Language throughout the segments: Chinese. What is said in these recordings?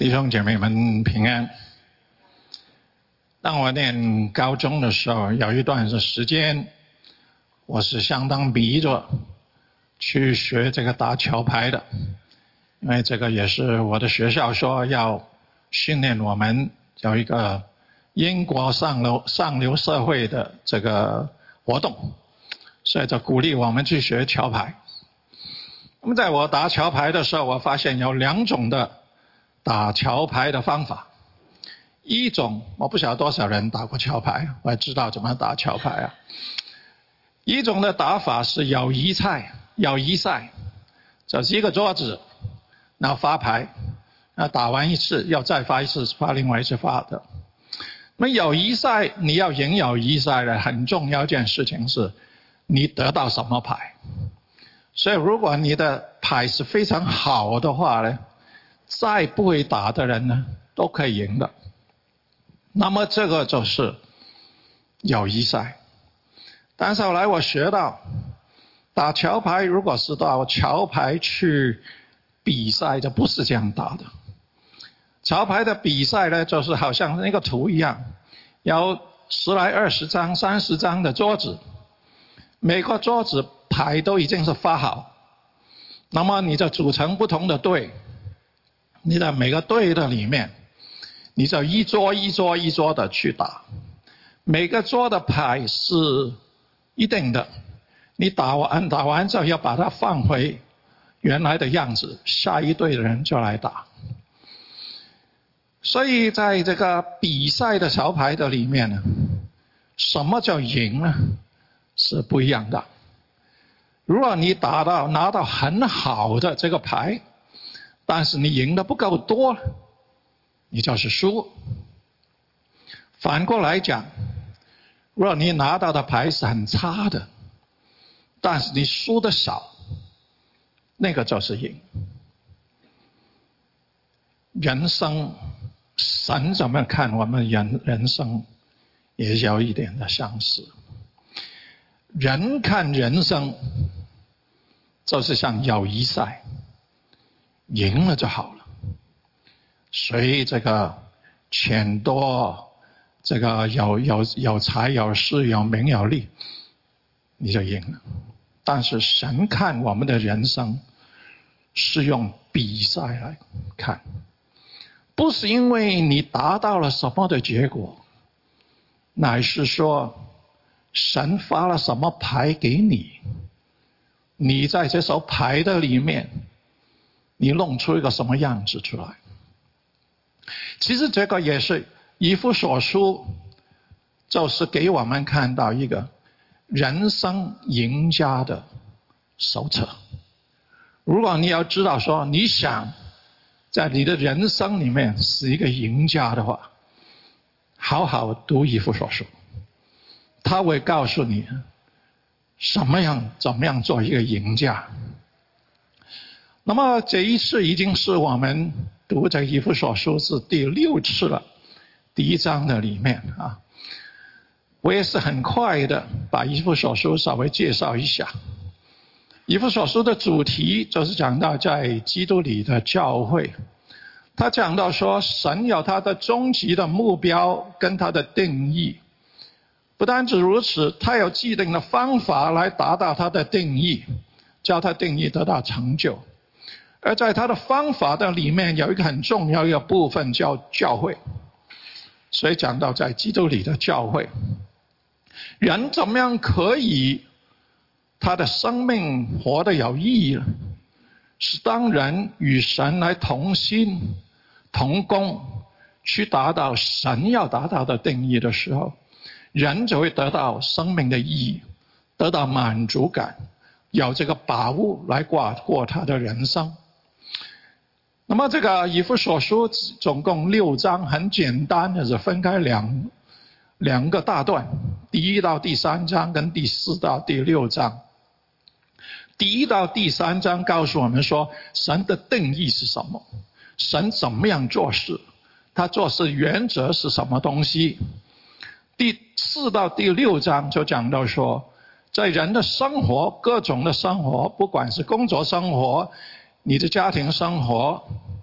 弟兄姐妹们平安。当我念高中的时候，有一段时间，我是相当迷着去学这个打桥牌的，因为这个也是我的学校说要训练我们有一个英国上流社会的这个活动，所以就鼓励我们去学桥牌。那么在我打桥牌的时候，我发现有两种的打桥牌的方法。一种，我不晓得多少人打过桥牌，我也知道怎么打桥牌啊。一种的打法是友谊赛，就是一个桌子，然后发牌，打完一次要再发一次，发另外一次发的。那么友谊赛，你要赢友谊赛的很重要一件事情是，你得到什么牌。所以如果你的牌是非常好的话呢，再不会打的人呢都可以赢的。那么这个就是友谊赛。但是后来我学到，打桥牌如果是到桥牌去比赛，就不是这样打的。桥牌的比赛呢，就是好像那个图一样，有10来20张、30张的桌子，每个桌子牌都已经是发好，那么你就组成不同的队，你在每个队的里面，你就一桌一桌一桌的去打，每个桌的牌是一定的，你打完之后要把它放回原来的样子，下一队的人就来打。所以在这个比赛的桥牌的里面呢，什么叫赢呢？是不一样的。如果你拿到很好的这个牌，但是你赢的不够多，你就是输。反过来讲，如果你拿到的牌是很差的，但是你输的少，那个就是赢。人生，神怎么看我们人生也有一点的相似。人看人生就是像友谊赛，赢了就好了。谁这个钱多，这个有财有势有名有利，你就赢了。但是神看我们的人生是用比赛来看，不是因为你达到了什么的结果，乃是说神发了什么牌给你，你在这手牌的里面，你弄出一个什么样子出来。其实这个也是以弗所书，就是给我们看到一个人生赢家的手册。如果你要知道说你想在你的人生里面是一个赢家的话，好好读以弗所书，他会告诉你怎么样做一个赢家。那么这一次已经是我们读这以弗所书是第6次了，第1章的里面啊，我也是很快的把以弗所书稍微介绍一下。以弗所书的主题就是讲到在基督里的教会，他讲到说神有他的终极的目标跟他的定义，不单止如此，他有既定的方法来达到他的定义，叫他定义得到成就。而在他的方法的里面有一个很重要的部分叫教会，所以讲到在基督里的教会，人怎么样可以他的生命活得有意义呢？是当人与神来同心同工，去达到神要达到的定义的时候，人就会得到生命的意义，得到满足感，有这个把握来过他的人生。那么这个以弗所书总共6章，很简单的是分开两个大段，第1到第3章跟第4到第6章。第1到第3章告诉我们说神的定义是什么，神怎么样做事，他做事原则是什么东西。第4到第6章就讲到说，在人的生活，各种的生活，不管是工作生活，你的家庭生活，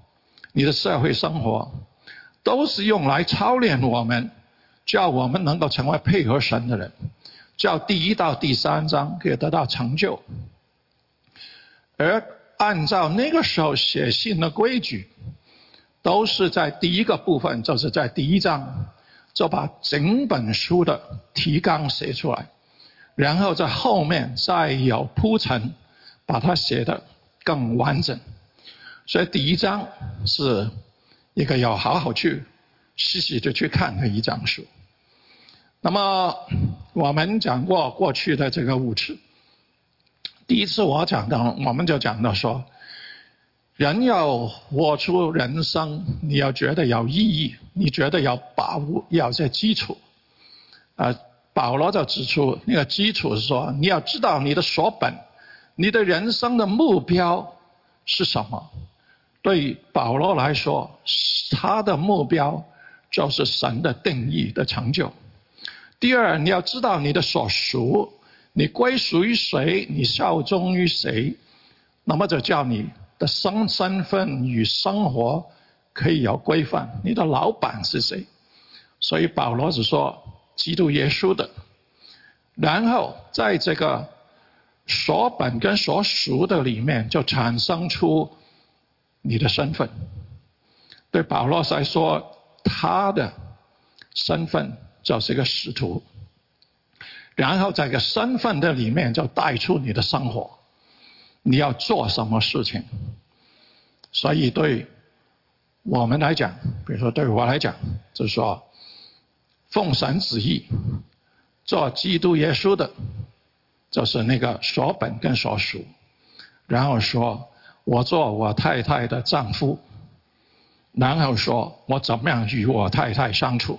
你的社会生活，都是用来操练我们，叫我们能够成为配合神的人，叫第1到第3章可以得到成就。而按照那个时候写信的规矩，都是在第一个部分，就是在第1章就把整本书的提纲写出来，然后在后面再有铺陈，把它写得更完整。所以第1章是一个要好好去细细的去看的一章书。那么我们讲过过去的这个5次，第一次我们就讲到说，人要活出人生，你要觉得有意义，你觉得要把握，要这基础。保罗就指出那个基础是说，你要知道你的所本，你的人生的目标是什么。对保罗来说，他的目标就是神的定义的成就。第二，你要知道你的所属，你归属于谁，你效忠于谁，那么就叫你的身份与生活可以有规范。你的老板是谁？所以保罗只说基督耶稣的。然后在这个所本跟所属的里面，就产生出你的身份。对保罗来说，他的身份就是一个使徒，然后在这个身份的里面就带出你的生活，你要做什么事情。所以对我们来讲，比如说对我来讲，就是说奉神旨意做基督耶稣的，就是那个所本跟所属。然后说我做我太太的丈夫，然后说我怎么样与我太太相处，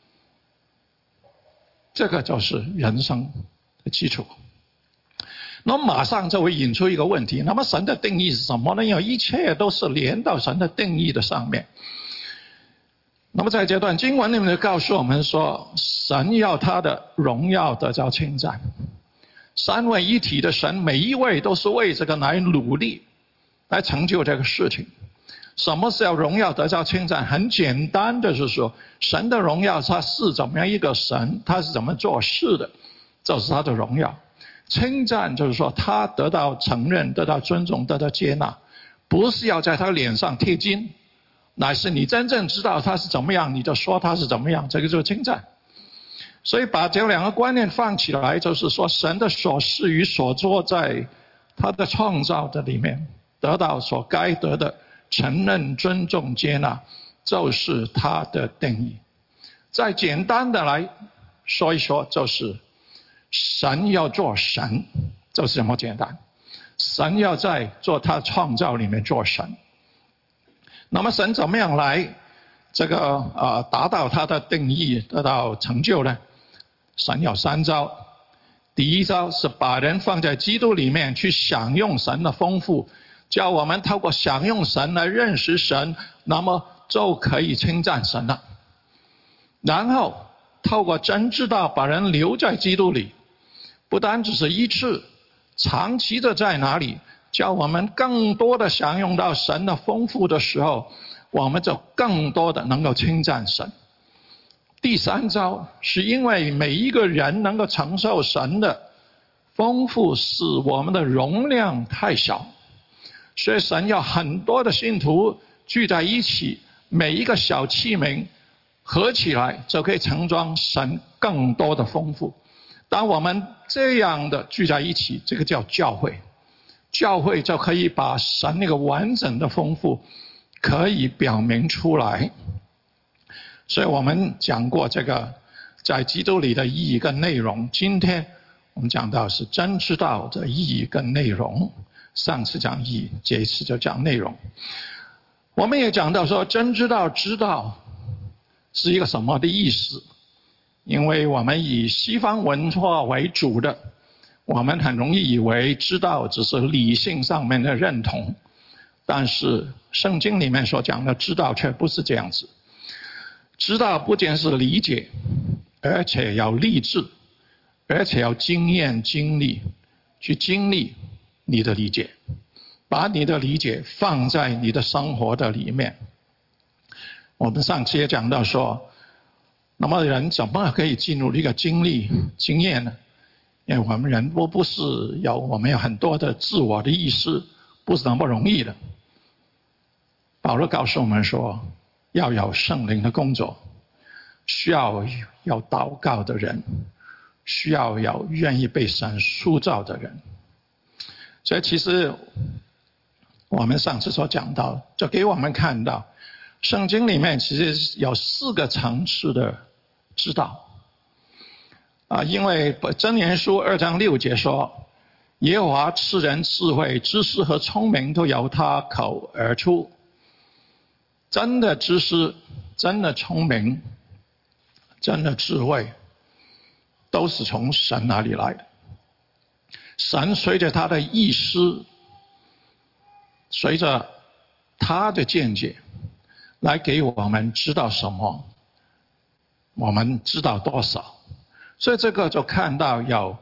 这个就是人生的基础。那么马上就会引出一个问题，那么神的定义是什么呢？因为一切都是连到神的定义的上面。那么在这段经文里面就告诉我们说，神要他的荣耀得着称赞。三位一体的神，每一位都是为这个来努力，来成就这个事情。什么是要荣耀得着称赞？很简单的是说，神的荣耀他是怎么样一个神，他是怎么做事的，就是他的荣耀。称赞就是说他得到承认，得到尊重，得到接纳，不是要在他脸上贴金，乃是你真正知道他是怎么样，你就说他是怎么样，这个就是称赞。所以把这两个观念放起来，就是说神的所事与所做，在他的创造的里面得到所该得的承认、尊重、接纳，就是他的定义。再简单的来说一说，就是神要做神，就是这么简单。神要在做他创造里面做神。那么神怎么样来这个达到他的定义，得到成就呢？神有3招。第一招是把人放在基督里面，去享用神的丰富，叫我们透过享用神来认识神，那么就可以称赞神了。然后透过真知道把人留在基督里，不单只是一次，长期的在哪里，叫我们更多的享用到神的丰富的时候，我们就更多的能够称赞神。第3招是因为每一个人能够承受神的丰富，是我们的容量太小，所以神要很多的信徒聚在一起，每一个小器皿合起来就可以盛装神更多的丰富。当我们这样的聚在一起，这个叫教会，教会就可以把神那个完整的丰富可以表明出来。所以我们讲过这个在基督里的意义跟内容，今天我们讲到是真知道的意义跟内容。上次讲意义，这一次就讲内容。我们也讲到说，真知道是一个什么的意思。因为我们以西方文化为主的，我们很容易以为知道只是理性上面的认同，但是圣经里面所讲的知道却不是这样子。知道不仅是理解，而且要立志，而且要经验经历，去经历你的理解，把你的理解放在你的生活的里面。 我们上次也讲到说，那么人怎么可以进入一个经验呢？因为我们人不是我们有很多的自我的意识，不是那么容易的。保罗告诉我们说，要有圣灵的工作，需要有祷告的人，需要有愿意被神塑造的人。所以其实我们上次所讲到，就给我们看到圣经里面其实有4个层次的知道。因为箴言书2章6节说，耶和华赐人智慧、知识和聪明都由他口而出。真的知识、真的聪明、真的智慧，都是从神那里来的。神随着他的意思，随着他的见解，来给我们知道什么，我们知道多少。所以这个就看到有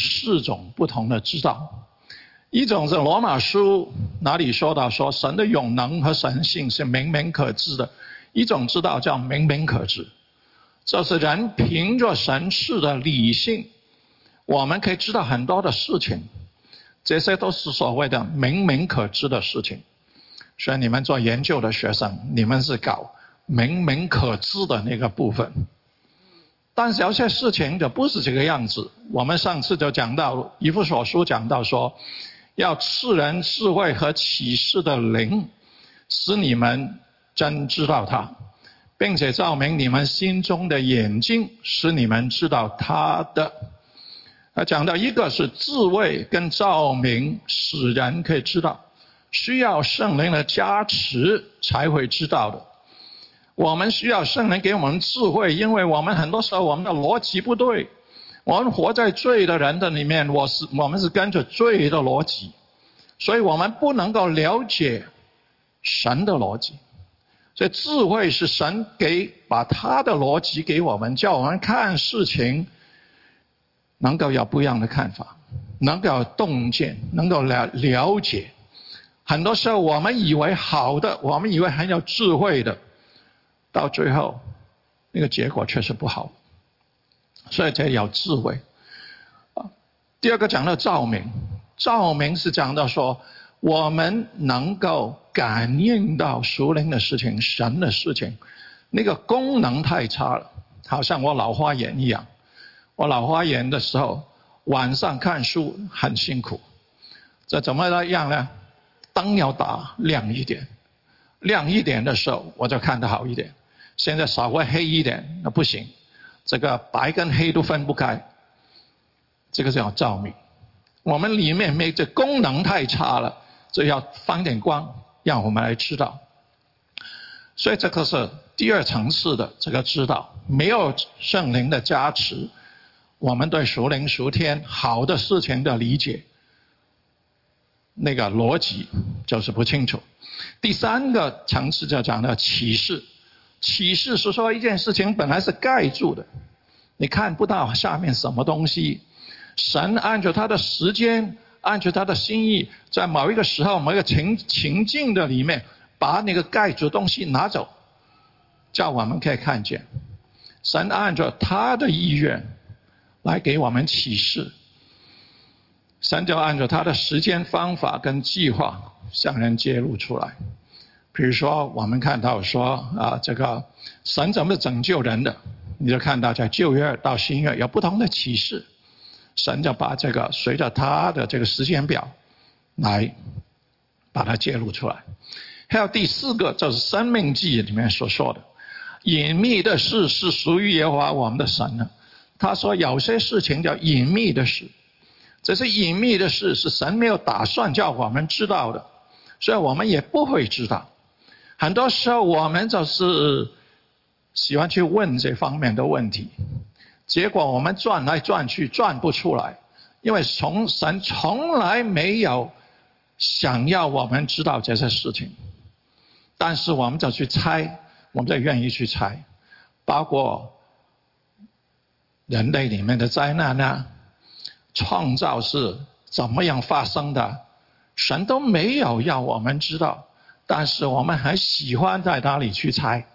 4种不同的知道。一种是罗马书哪里说到说神的永能和神性是明明可知的，一种知道叫明明可知，就是人凭着神是的理性，我们可以知道很多的事情，这些都是所谓的明明可知的事情。所以你们做研究的学生，你们是搞明明可知的那个部分。但是有些事情就不是这个样子。我们上次就讲到以弗所书讲到说，要赐人智慧和启示的灵，使你们真知道他，并且照明你们心中的眼睛，使你们知道他的。讲到一个是智慧跟照明，使人可以知道，需要圣灵的加持才会知道的。我们需要圣灵给我们智慧，因为我们很多时候我们的逻辑不对，我们活在罪的人的里面，我们是跟着罪的逻辑，所以我们不能够了解神的逻辑。所以智慧是神把他的逻辑给我们，叫我们看事情能够有不一样的看法，能够有洞见，能够了解。很多时候我们以为好的，我们以为很有智慧的，到最后那个结果却是不好。所以这有智慧。第二个讲到照明，照明是讲到说我们能够感应到属灵的事情，神的事情，那个功能太差了，好像我老花眼一样。我老花眼的时候，晚上看书很辛苦，这怎么样呢？灯要打亮一点，亮一点的时候我就看得好一点。现在稍微黑一点那不行，这个白跟黑都分不开，这个叫照明。我们里面这功能太差了，所以要放点光让我们来知道。所以这个是第2层次的这个知道。没有圣灵的加持，我们对属灵属天好的事情的理解，那个逻辑就是不清楚。第3个层次就讲到启示。启示是说一件事情本来是盖住的，你看不到下面什么东西，神按照他的时间，按照他的心意，在某一个时候某一个情境的里面，把那个盖住的东西拿走，叫我们可以看见。神按照他的意愿来给我们启示，神就按照他的时间方法跟计划向人揭露出来。比如说我们看到说这个神怎么拯救人的，你就看到在旧约到新约有不同的启示，神就把这个随着他的这个时间表来把它揭露出来。还有第4个就是申命记里面所说的隐秘的事是属于耶和华我们的神的。他说有些事情叫隐秘的事，这些隐秘的事是神没有打算叫我们知道的，所以我们也不会知道。很多时候我们就是喜欢去问这方面的问题，结果我们转来转去转不出来，因为神从来没有想要我们知道这些事情，但是我们就去猜，我们就愿意去猜，包括人类里面的灾难啊，创造是怎么样发生的，神都没有要我们知道，但是我们还喜欢在哪里去猜。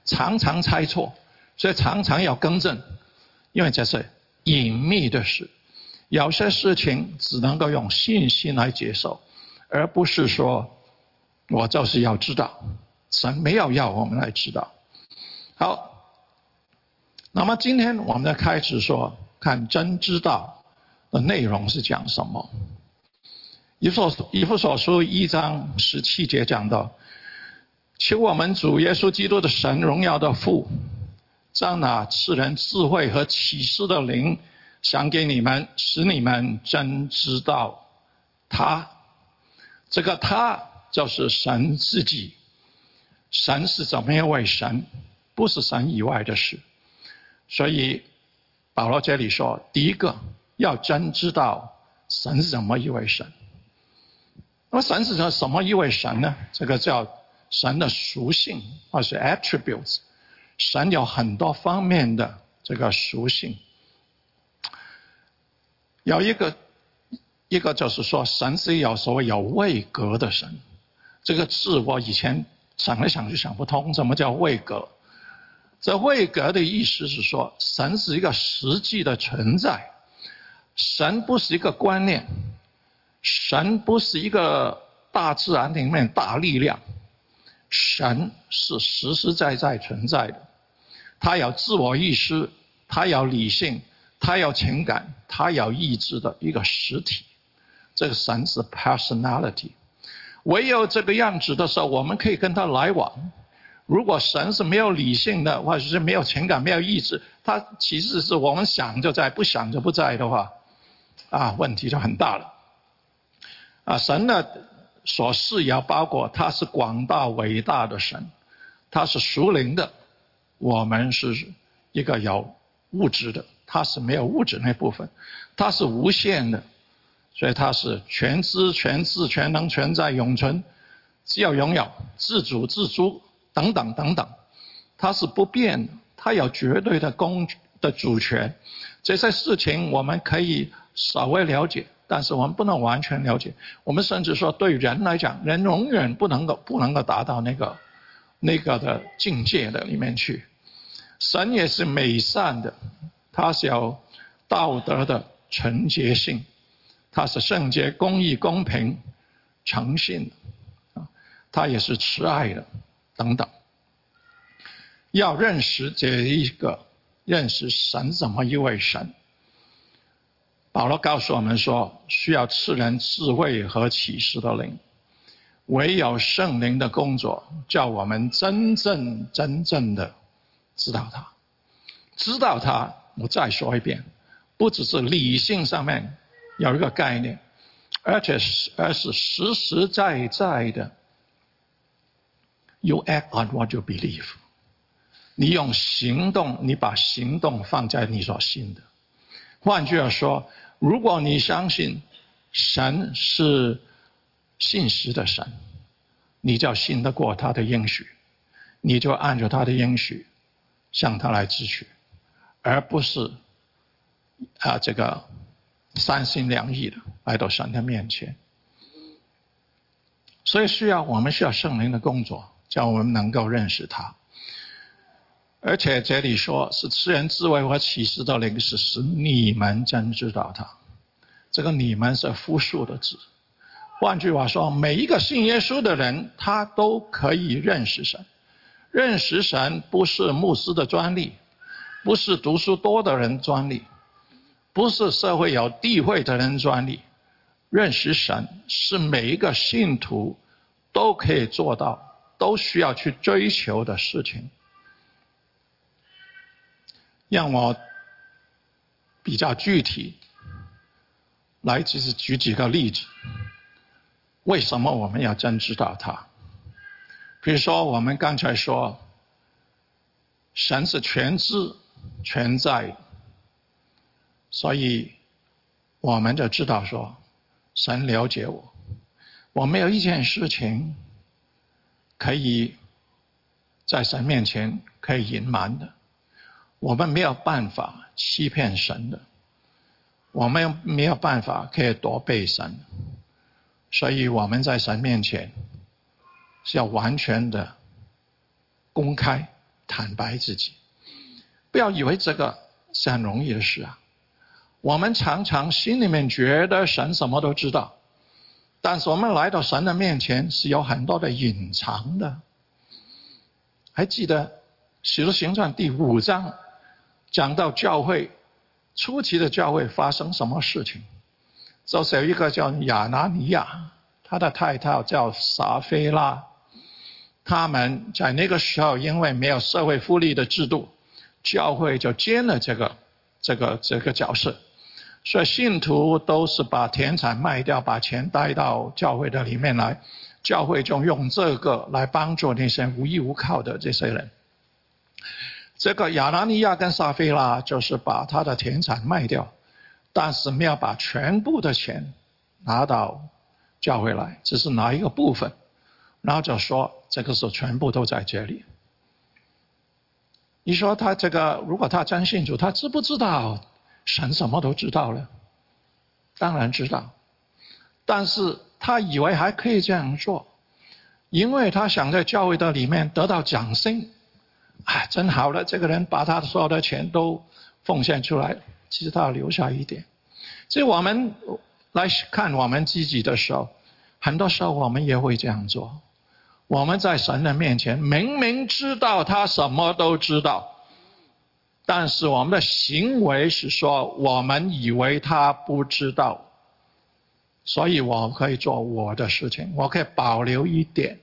常常猜错，所以常常要更正，因为这是隐秘的事。有些事情只能够用信心来接受，而不是说我就是要知道，神没有要我们来知道。好，那么今天我们要开始说，看真知道的内容是讲什么。以弗所书1章17节讲到，求我们主耶稣基督的神荣耀的父，将那赐人智慧和启示的灵赏给你们，使你们真知道他。这个他就是神自己。神是怎么样一位神，不是神以外的事。所以保罗这里说，第一个要真知道神是怎么一位神。那么神是什么一位神呢？这个叫神的属性，或是 attributes。神有很多方面的这个属性。有一个就是说，神是有所谓有位格的神。这个字我以前想来想去想不通，什么叫位格？这位格的意思是说，神是一个实际的存在，神不是一个观念，神不是一个大自然里面大力量，神是实实在在存在的。他有自我意识，他有理性，他有情感，他有意志的一个实体。这个神是 personality。唯有这个样子的时候，我们可以跟他来往。如果神是没有理性的，或者是没有情感、没有意志，他其实是我们想就在，不想就不在的话，问题就很大了。神的所示也包括他是广大伟大的神，他是属灵的，我们是一个有物质的，他是没有物质那部分，他是无限的。所以他是全知全智全能全在永存，只有拥有自主自足等等等等。他是不变的，他有绝对的主权。这些事情我们可以稍微了解，但是我们不能完全了解。我们甚至说对人来讲，人永远不能够达到那个的境界的里面去。神也是美善的，他是有道德的纯洁性，他是圣洁、公义、公平、诚信的，他也是慈爱的，等等。要认识认识神怎么一位神。保罗告诉我们说，需要赐人智慧和启示的灵，唯有圣灵的工作，叫我们真正的知道他。知道他，我再说一遍，不只是理性上面有一个概念，而是实实在在的 You act on what you believe。 你用行动，你把行动放在你所信的。换句话说，如果你相信神是信实的神，你就信得过他的应许，你就按照他的应许向他来支取，而不是这个三心两意的来到神的面前。所以我们需要圣灵的工作，叫我们能够认识他。而且这里说是赐人智慧和启示的灵，是使你们真知道他。这个你们是复数的字。换句话说，每一个信耶稣的人，他都可以认识神。认识神不是牧师的专利，不是读书多的人专利，不是社会有地位的人专利。认识神是每一个信徒都可以做到，都需要去追求的事情。让我比较具体来举几个例子，为什么我们要真知道他？比如说我们刚才说神是全知全在，所以我们就知道说神了解我，我没有一件事情可以在神面前可以隐瞒的，我们没有办法欺骗神的，我们没有办法可以躲避神，所以我们在神面前是要完全的公开坦白自己。不要以为这个是很容易的事啊！我们常常心里面觉得神什么都知道，但是我们来到神的面前是有很多的隐藏的。还记得《使徒行传》第5章讲到教会初期的教会发生什么事情？就是有一个叫亚拿尼亚，他的太太叫撒非拉，他们在那个时候因为没有社会福利的制度，教会就兼了这个角色，所以信徒都是把田产卖掉，把钱带到教会的里面来，教会就用这个来帮助那些无依无靠的这些人。这个亚拿尼亚跟撒非拉就是把他的田产卖掉，但是没有把全部的钱拿到教会来，只是拿一个部分，然后就说这个是全部都在这里。你说他这个，如果他真信主，他知不知道神什么都知道了？当然知道，但是他以为还可以这样做，因为他想在教会的里面得到掌声。哎，真好了，这个人把他所有的钱都奉献出来，其实他要留下一点。所以我们来看我们自己的时候，很多时候我们也会这样做。我们在神的面前明明知道他什么都知道，但是我们的行为是说我们以为他不知道，所以我可以做我的事情，我可以保留一点。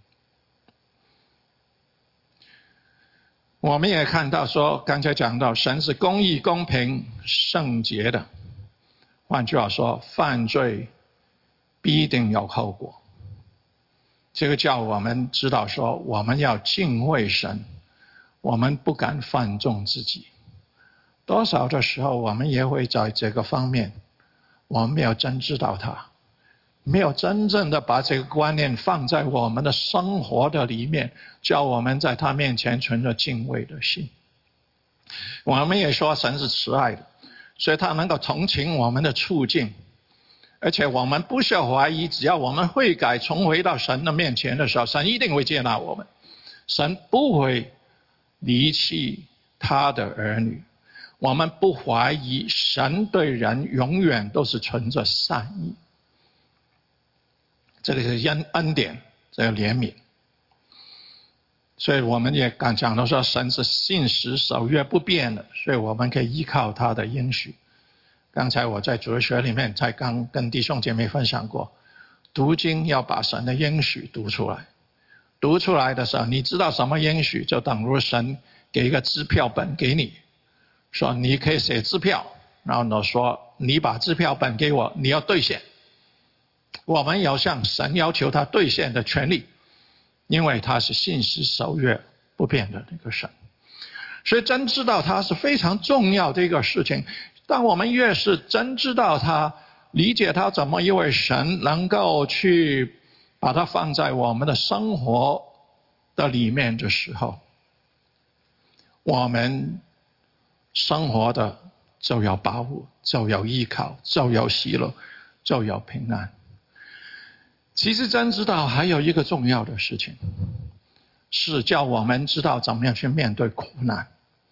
我们也看到说，刚才讲到神是公义、公平、圣洁的，换句话说，犯罪必定有后果。这个叫我们知道说，我们要敬畏神，我们不敢放纵自己。多少的时候，我们也会在这个方面，我们没有真知道他，没有真正的把这个观念放在我们的生活的里面，叫我们在他面前存着敬畏的心。我们也说神是慈爱的，所以他能够同情我们的处境，而且我们不需要怀疑，只要我们悔改重回到神的面前的时候，神一定会接纳我们，神不会离弃他的儿女。我们不怀疑神对人永远都是存着善意，这个是恩典，这个怜悯。所以我们也刚讲到说，神是信实守约不变的，所以我们可以依靠他的应许。刚才我在主日学里面才刚跟弟兄姐妹分享过，读经要把神的应许读出来。读出来的时候，你知道什么应许，就等于神给一个支票本给你，说你可以写支票，然后呢说你把支票本给我，你要兑现。我们要向神要求他兑现的权利，因为他是信实守约不变的那个神。所以真知道他是非常重要的一个事情。当我们越是真知道他，理解他怎么一位神能够去把它放在我们的生活的里面的时候，我们生活的就有保护，就有依靠，就有喜乐，就有平安。其实真知道还有一个重要的事情，是叫我们知道怎么样去面对苦难。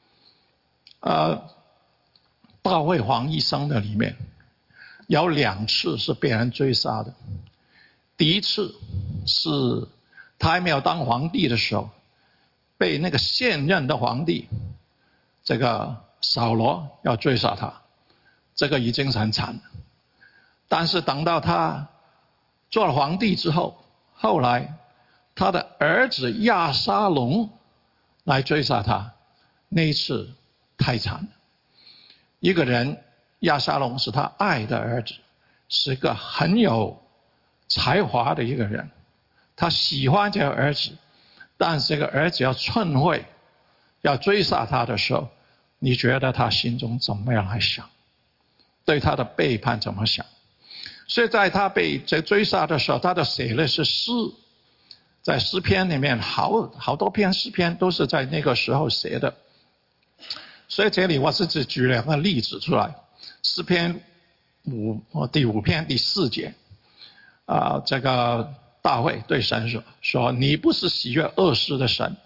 大卫王一生的里面有2次是被人追杀的。第一次是他还没有当皇帝的时候，被那个现任的皇帝这个扫罗要追杀他，这个已经是很惨了。但是等到他做了皇帝之后，后来他的儿子亚沙龙来追杀他，那一次太惨了。一个人亚沙龙是他爱的儿子，是个很有才华的一个人，他喜欢这个儿子，但是这个儿子要篡位，要追杀他的时候，你觉得他心中怎么样来想？对他的背叛怎么想？所以在他被追杀的时候，他的写的是诗，在诗篇里面好多篇诗篇都是在那个时候写的。所以这里我是只举2个例子出来。诗篇第5篇第4节，这个大卫对神说：你不是喜悦恶事的神，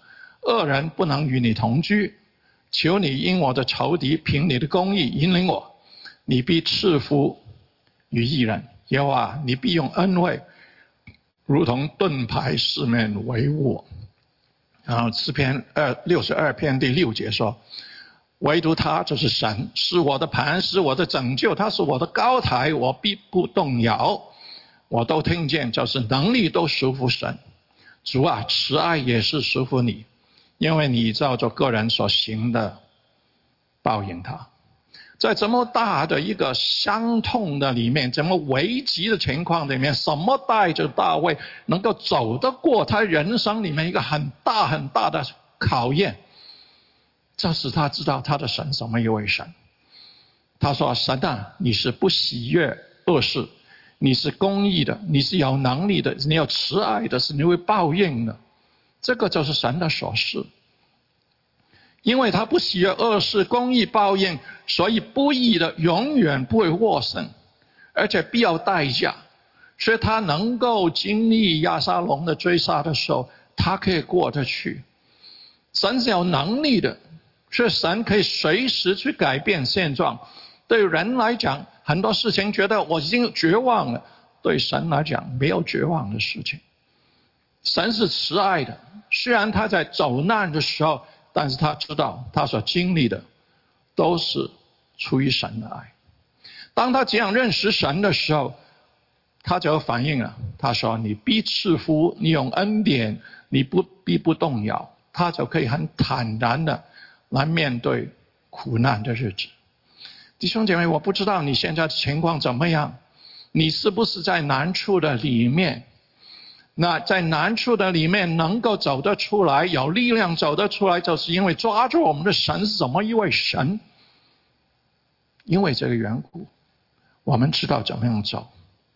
恶人不能与你同居。求你因我的仇敌凭你的公义引领我，你必赐福于义人。耶和华，你必用恩惠如同盾牌四面围护我。然后诗篇62篇第6节说，唯独他就是神，是我的磐石，我的拯救，他是我的高台，我必不动摇。我都听见，就是能力都属乎神。主啊，慈爱也是属乎你，因为你照着个人所行的报应他。在这么大的一个伤痛的里面，这么危急的情况里面，什么带着大卫能够走得过他人生里面一个很大很大的考验？这使他知道他的神什么一位神。他说，神啊，你是不喜悦恶事，你是公义的，你是有能力的，你有慈爱的，是你会报应的。这个就是神的所示。因为他不喜悦恶事，公义报应，所以不义的永远不会获胜，而且必要代价。所以他能够经历亚撒龙的追杀的时候，他可以过得去。神是有能力的，所以神可以随时去改变现状。对人来讲，很多事情觉得我已经绝望了，对神来讲没有绝望的事情。神是慈爱的，虽然他在走难的时候，但是他知道他所经历的都是出于神的爱。当他这样认识神的时候，他就反应了，他说，你必赐福，你用恩典，你必不动摇。他就可以很坦然的来面对苦难的日子。弟兄姐妹，我不知道你现在的情况怎么样，你是不是在难处的里面？那在难处的里面能够走得出来，有力量走得出来，就是因为抓住我们的神是怎么一位神。因为这个缘故，我们知道怎么样走。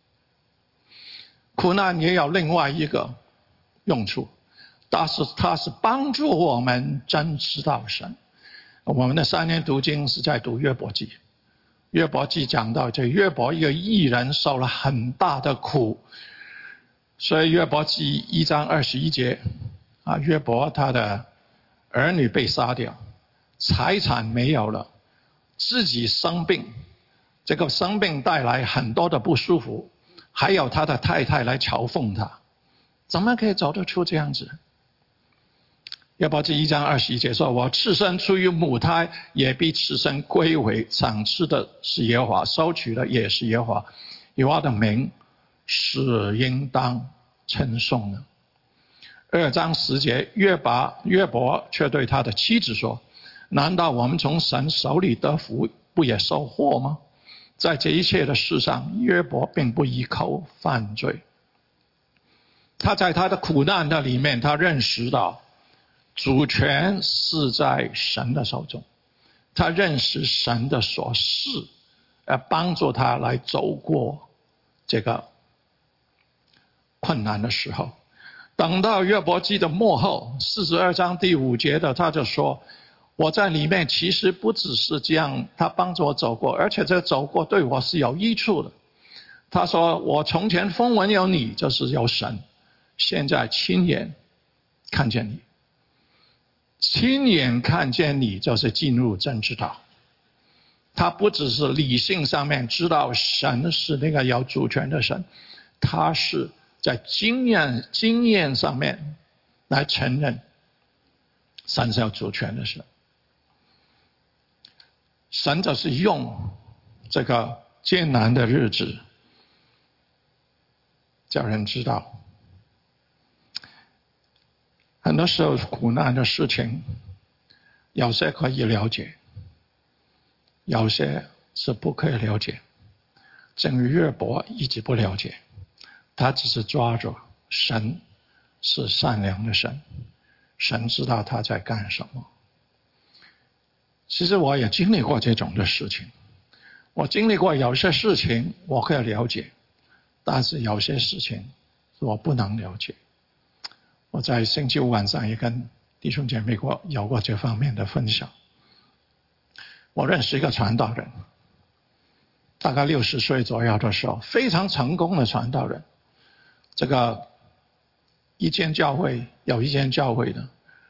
苦难也有另外一个用处，它是帮助我们真知道神。我们的3年读经是在读约伯记，约伯记讲到这约伯一个义人受了很大的苦。所以约伯记1章21节，约伯他的儿女被杀掉，财产没有了，自己生病，这个生病带来很多的不舒服，还有他的太太来嘲讽他，怎么可以走得出这样子？约伯记1章21节说，我赤身出于母胎，也必赤身归回，赏赐的是耶和华，收取的也是耶和华，耶和华的名是应当称颂的。2章10节，约伯却对他的妻子说，难道我们从神手里得福，不也受祸吗？在这一切的事上，约伯并不依口犯罪。他在他的苦难的里面，他认识到主权是在神的手中，他认识神的所示，帮助他来走过这个困难的时候。等到约伯记的末后42章第5节的，他就说，我在里面其实不只是这样，他帮助我走过，而且这走过对我是有益处的。他说，我从前风闻有你，就是有神，现在亲眼看见你。亲眼看见你就是进入真知道。他不只是理性上面知道神是那个有主权的神，他是在经验上面来承认神是有主权的神。神就是用这个艰难的日子叫人知道，很多时候苦难的事情有些可以了解，有些是不可以了解。正如约伯一直不了解，他只是抓住神是善良的神，神知道他在干什么。其实我也经历过这种的事情，我经历过有些事情我可以了解，但是有些事情我不能了解。我在星期五晚上也跟弟兄姐妹有过这方面的分享。我认识一个传道人，大概60岁左右的时候，非常成功的传道人。这个有一间教会的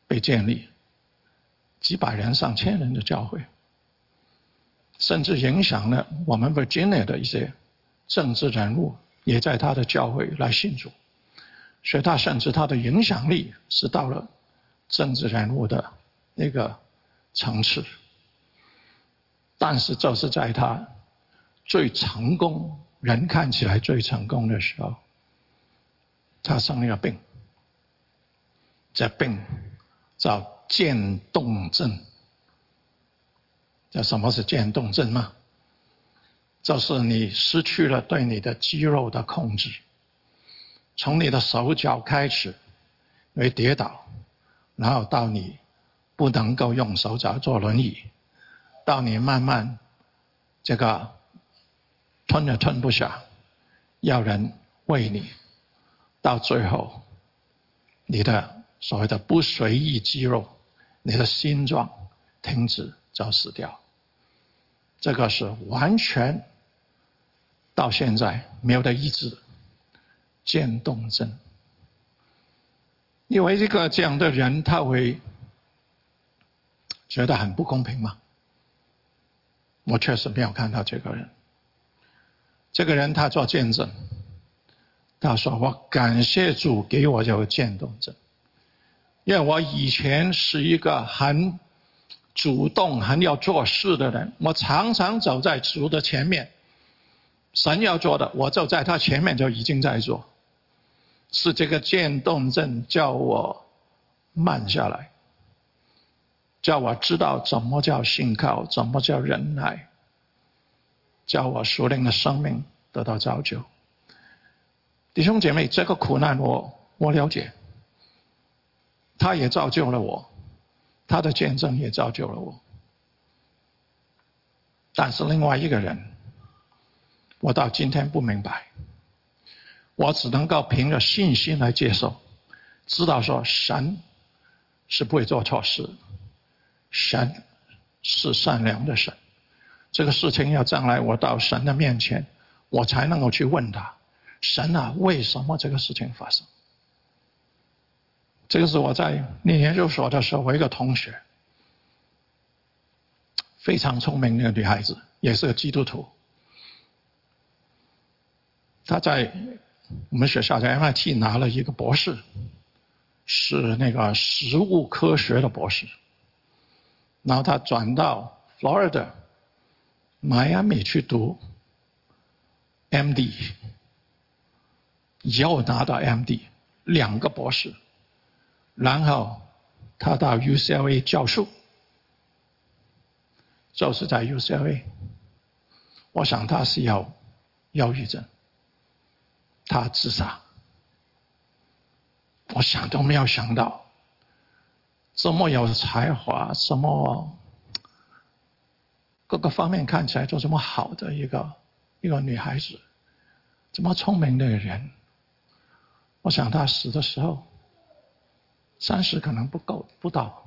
被建立，几百人、上千人的教会，甚至影响了我们 Virginia 的一些政治人物，也在他的教会来信主，所以他甚至他的影响力是到了政治人物的那个层次。但是就是在他最成功，人看起来最成功的时候，他生了病，这病叫渐冻症。叫什么是渐冻症吗？就是你失去了对你的肌肉的控制，从你的手脚开始你会跌倒，然后到你不能够用手脚坐轮椅，到你慢慢这个吞也吞不下，要人喂你，到最后你的所谓的不随意肌肉，你的心脏停止就死掉。这个是完全到现在没有得医治的渐冻症。因为这样的人他会觉得很不公平吗？我确实没有看到这个人。这个人他做见证，他说我感谢主给我这个渐冻症，因为我以前是一个很主动很要做事的人，我常常走在主的前面，神要做的我就在他前面就已经在做，是这个渐冻症叫我慢下来，叫我知道怎么叫信靠，怎么叫忍耐，叫我属灵的生命得到造就。弟兄姐妹，这个苦难我了解，他也造就了我，他的见证也造就了我。但是另外一个人，我到今天不明白，我只能够凭着信心来接受，知道说神是不会做错事，神是善良的神。这个事情要将来我到神的面前，我才能够去问他，神啊，为什么这个事情发生？这个是我在念研究所的时候，我一个同学，非常聪明的女孩子，也是个基督徒。她在我们学校在 MIT 拿了一个博士，是那个食物科学的博士。然后她转到 Florida 迈阿密去读 MD， 又拿到 MD 2个博士。然后他到 UCLA 教授，就是在 UCLA， 我想他是有忧郁症，他自杀。我想都没有想到，这么有才华，这么各个方面看起来就这么好的一个女孩子，这么聪明的人，我想他死的时候30可能不到。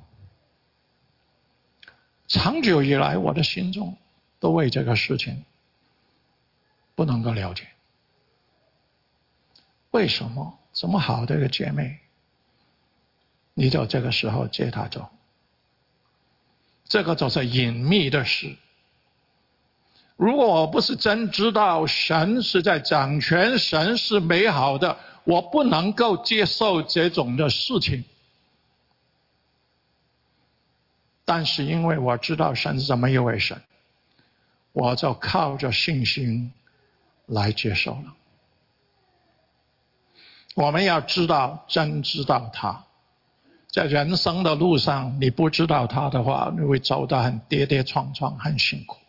长久以来，我的心中都为这个事情不能够了解，为什么这么好的一个姐妹，你就这个时候接她走？这个就是隐秘的事。如果我不是真知道神是在掌权，神是美好的，我不能够接受这种的事情。但是因为我知道神是这么一位神，我就靠着信心来接受了。我们要知道，真知道他，在人生的路上，你不知道他的话，你会走得很跌跌撞撞，很辛苦。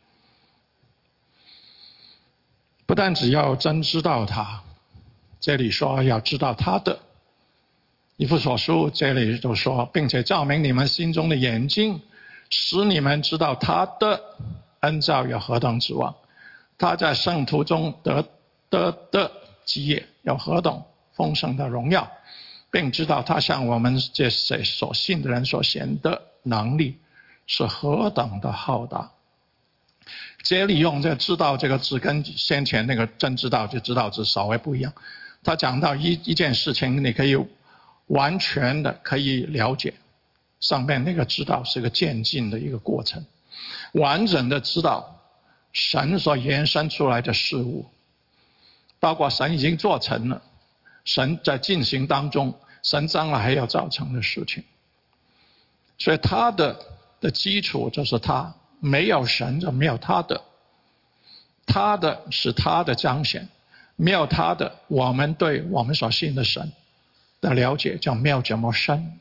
不但只要真知道他，这里说要知道他的。以弗所书这里就说，并且照明你们心中的眼睛，使你们知道他的恩召有何等指望，他在圣徒中得的基业有何等丰盛的荣耀，并知道他向我们这些所信的人所显的能力是何等的浩大。这里用这知道这个字跟先前那个真知道就知道字稍微不一样。他讲到一件事情，你可以完全的可以了解， 上面那个知道是个渐进的一个过程，完整的知道神所延伸出来的事物，包括神已经做成了，神在进行当中，神将来还要造成的事情。所以他的基础就是他，没有神就没有他的，他的是他的彰显，没有他的，我们对我们所信的神的了解就没有这么深。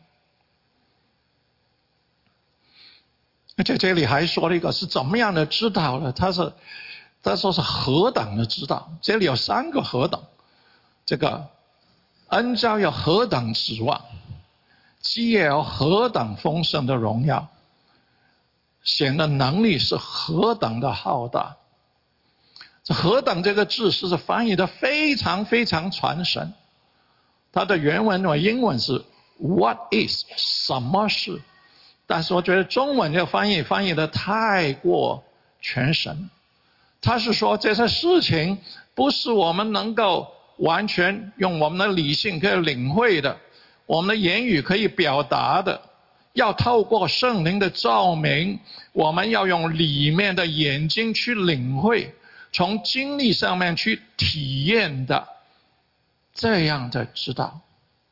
而且这里还说了一个是怎么样的知道呢？他说是何等的知道，这里有3个何等，这个恩召有何等指望，基业有何等丰盛的荣耀，显的能力是何等的浩大。这何等这个字是翻译的非常非常传神，它的原文和英文是 What is 什么是，但是我觉得中文这翻译的太过全神。他是说这些事情不是我们能够完全用我们的理性可以领会的，我们的言语可以表达的，要透过圣灵的照明，我们要用里面的眼睛去领会，从经历上面去体验的，这样的知道。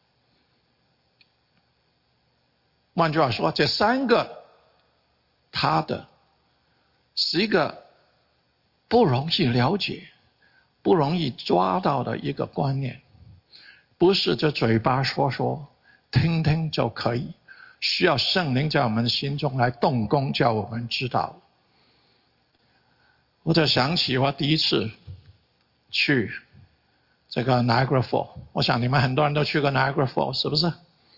换句话说，这3个他的是一个不容易了解、不容易抓到的一个观念，不是这嘴巴说说、听听就可以，需要圣灵在我们心中来动工，叫我们知道。我就想起我第一次去这个 Niagara Falls， 我想你们很多人都去过 Niagara Falls， 是不是？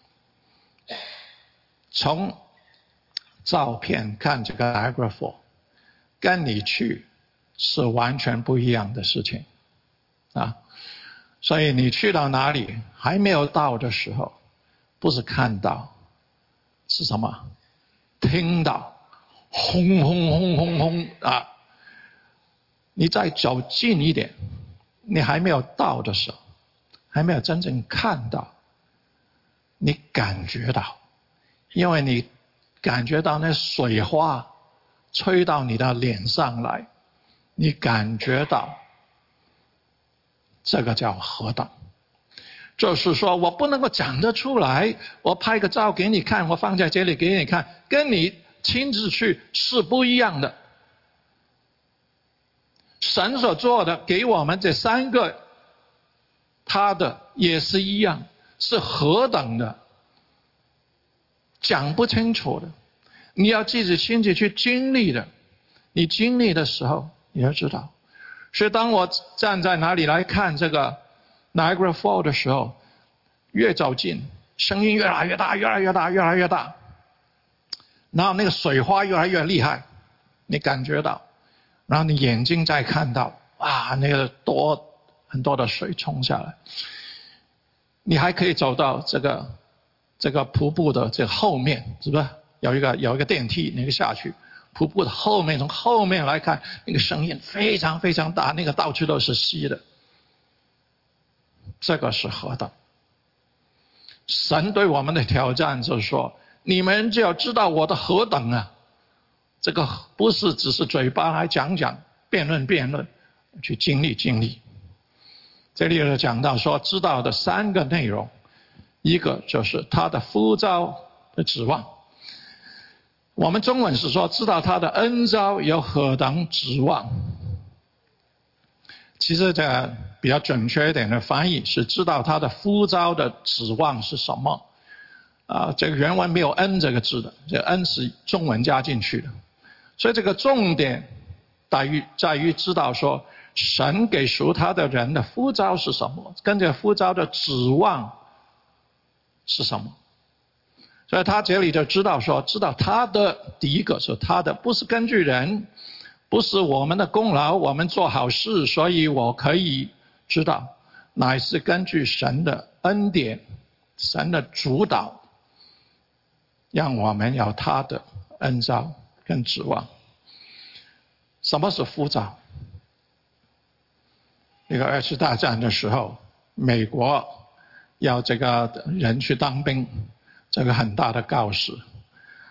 从照片看这个 Niagara Falls， 跟你去是完全不一样的事情啊！所以你去到哪里还没有到的时候，不是看到，是什么？听到，轰轰轰轰轰啊！你再走近一点，你还没有到的时候，还没有真正看到，你感觉到，因为你感觉到那水花吹到你的脸上来，你感觉到，这个叫何等。就是说我不能够讲得出来，我拍个照给你看，我放在这里给你看，跟你亲自去是不一样的。神所做的给我们这3个他的也是一样，是何等的，讲不清楚的，你要自己亲自去经历的，你经历的时候你要知道。所以当我站在哪里来看这个 Niagara Falls 的时候，越走近声音越来越大，越来越大，越来越大，然后那个水花越来越厉害，你感觉到，然后你眼睛再看到，哇，那个很多的水冲下来，你还可以走到这个瀑布的这个后面，是不是有一个电梯，那个下去瀑布的后面，从后面来看，那个声音非常非常大，那个到处都是稀的。这个是何等？神对我们的挑战就是说，你们就要知道我的何等啊！这个不是只是嘴巴来讲讲、辩论，去经历。这里有讲到说，知道的3个内容，一个就是他的呼召的指望。我们中文是说，知道他的恩召有何等指望。其实这个比较准确一点的翻译是知道他的呼召的指望是什么。这个原文没有恩这个字的，这个恩是中文加进去的。所以这个重点在于知道说，神给属他的人的呼召是什么，跟这个呼召的指望是什么。所以他这里就知道说，知道他的第一个是他的，不是根据人，不是我们的功劳，我们做好事，所以我可以知道，乃是根据神的恩典，神的主导，让我们有他的恩召跟指望。什么是呼召？那个2次大战的时候，美国要这个人去当兵，这个很大的告示，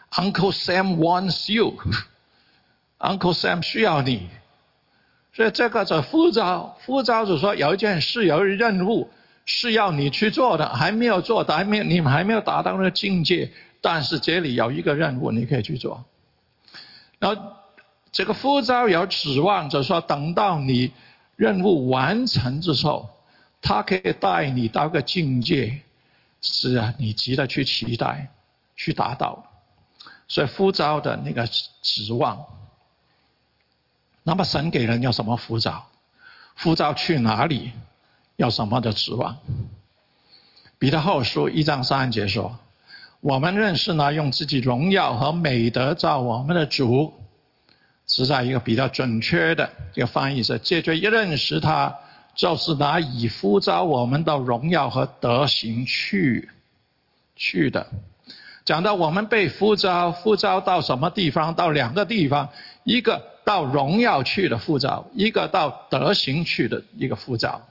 Uncle Sam wants you，Uncle Sam 需要你。所以这个是呼召，呼召就是说有一件事有一任务是要你去做的，还没有做，你们还没有达到那个境界，但是这里有一个任务你可以去做。然后这个呼召有指望，就是说等到你任务完成之后，他可以带你到个境界，是啊，你值得去期待，去达到。所以呼召的那个指望。那么神给人有什么呼召？呼召去哪里？有什么的指望？彼得后书1章3节说：“我们认识那用自己荣耀和美德造我们的主。”实在一个比较准确的一个翻译是：借着一认识他，就是拿以呼召我们到荣耀和德行去的。讲到我们被呼召到什么地方？到两个地方，一个到荣耀去的呼召，一个到德行去的一个呼召。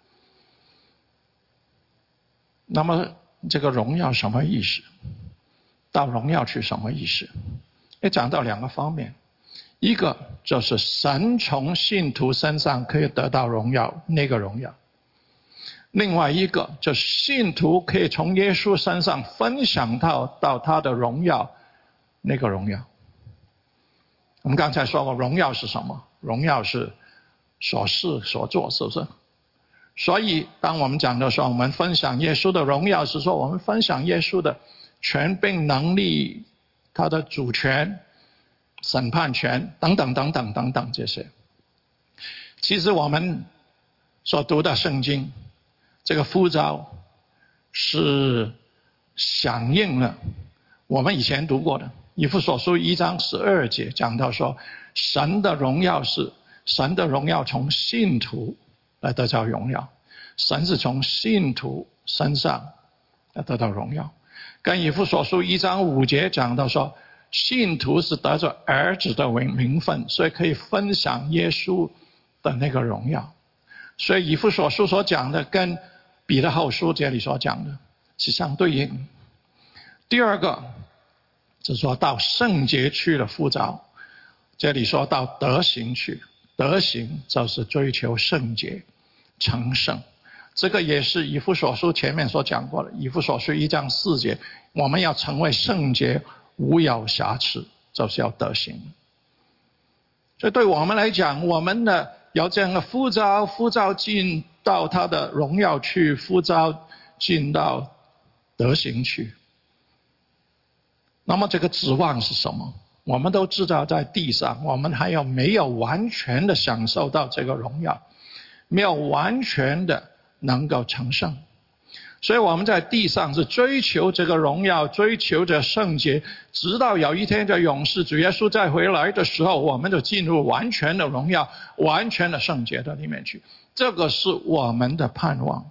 那么这个荣耀什么意思？到荣耀去什么意思？也讲到两个方面，一个就是神从信徒身上可以得到荣耀，那个荣耀；另外一个就是信徒可以从耶稣身上分享到他的荣耀，那个荣耀。我们刚才说过，荣耀是什么？荣耀是所事所做，是不是？所以当我们讲的说我们分享耶稣的荣耀，是说我们分享耶稣的权柄能力，他的主权、审判权等等等等等等这些。其实我们所读的圣经这个呼召是响应了我们以前读过的以弗所书1章12节，讲到说神的荣耀从信徒来得到荣耀，神是从信徒身上来得到荣耀。跟以弗所书1章5节讲到说，信徒是得着儿子的名分，所以可以分享耶稣的那个荣耀。所以以弗所书所讲的跟彼得后书这里所讲的是相对应。第二个就是说到圣洁去的呼召，这里说到德行去，德行就是追求圣洁成圣。这个也是以弗所书前面所讲过的，以弗所书1章4节，我们要成为圣洁无有瑕疵，就是要德行。所以对我们来讲，我们呢有这样的呼召进到他的荣耀去，呼召进到德行去。那么这个指望是什么？我们都知道在地上我们还没有完全的享受到这个荣耀，没有完全的能够成圣，所以我们在地上是追求这个荣耀，追求着圣洁，直到有一天在永世主耶稣再回来的时候，我们就进入完全的荣耀，完全的圣洁的里面去。这个是我们的盼望。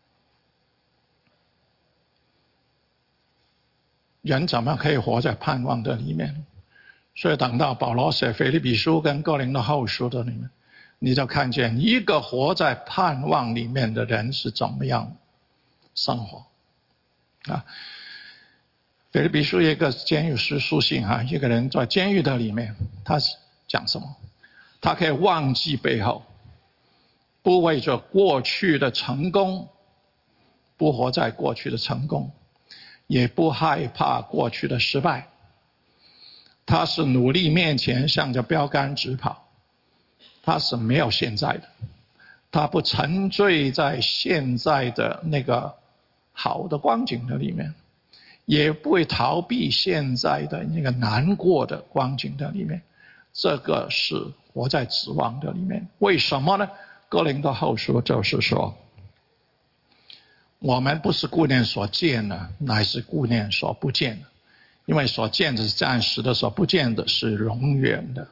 人怎么可以活在盼望的里面？所以等到保罗写腓立比书跟哥林多后书的里面，你就看见一个活在盼望里面的人是怎么样生活啊。腓立比书一个监狱师书信啊，一个人在监狱的里面，他讲什么？他可以忘记背后，不为着过去的成功，不活在过去的成功，也不害怕过去的失败。他是努力面前向着标杆直跑，他是没有现在的，他不沉醉在现在的那个好的光景的里面，也不会逃避现在的那个难过的光景的里面。这个是活在指望的里面。为什么呢？哥林多后书就是说，我们不是顾念所见的，乃是顾念所不见的。因为所见的是暂时的，所不见的是永远的。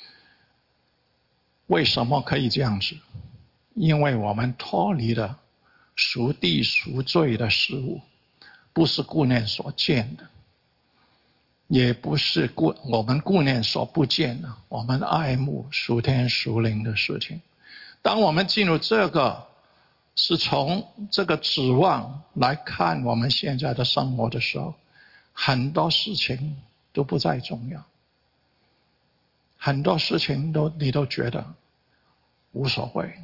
为什么可以这样子？因为我们脱离了属地属罪的事物，不是顾念所见的，也不是我们顾念所不见的，我们爱慕属天属灵的事情。当我们进入这个，是从这个指望来看我们现在的生活的时候，很多事情都不再重要，很多事情你都觉得无所谓。